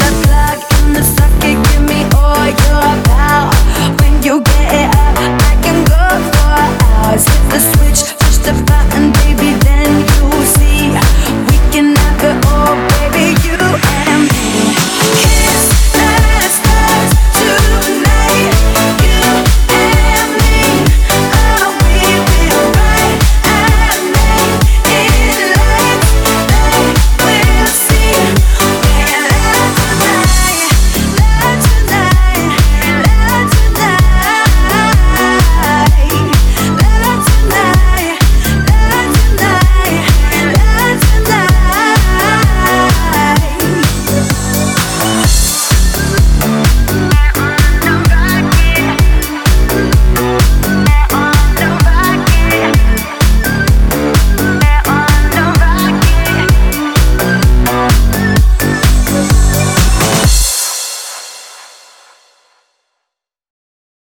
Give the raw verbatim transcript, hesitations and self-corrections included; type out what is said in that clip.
that plug in the socket, give me all your power. When you get it up, I can go for hours. Hit the switch.